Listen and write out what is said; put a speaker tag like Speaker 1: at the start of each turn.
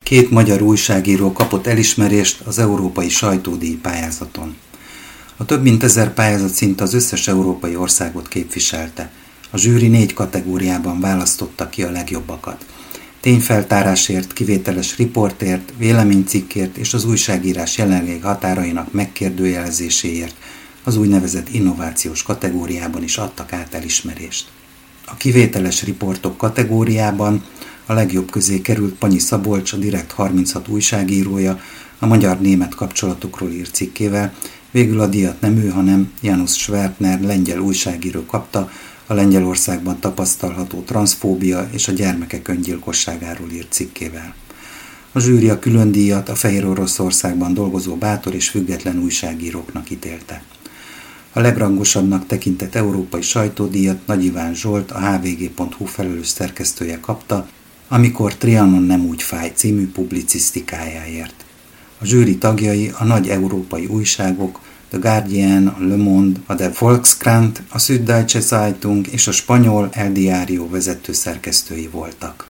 Speaker 1: 2 magyar újságíró kapott elismerést az Európai Sajtódíj pályázaton. A több mint 1000 pályázat szinte az összes európai országot képviselte. A zsűri 4 kategóriában választotta ki a legjobbakat. Tényfeltárásért, kivételes riportért, véleménycikkért és az újságírás jelenlegi határainak megkérdőjelezéséért az úgynevezett innovációs kategóriában is adtak át elismerést. A kivételes riportok kategóriában a legjobb közé került Panyi Szabolcs, a Direkt 36 újságírója, a magyar-német kapcsolatokról írt cikkével, végül a díjat nem ő, hanem Janusz Schwertner lengyel újságíró kapta, a Lengyelországban tapasztalható transzfóbia és a gyermekek öngyilkosságáról írt cikkével. A zsűri a külön díjat a Fehér Oroszországban dolgozó bátor és független újságíróknak ítélte. A legrangosabbnak tekintett európai sajtódíjat Nagy Iván Zsolt, a hvg.hu felelős szerkesztője kapta, Amikor Trianon nem úgy fáj című publicisztikájáért. A zsűri tagjai a nagy európai újságok, The Guardian, a Le Monde, a Der Volkskrant, a Süddeutsche Zeitung és a spanyol El Diario vezető szerkesztői voltak.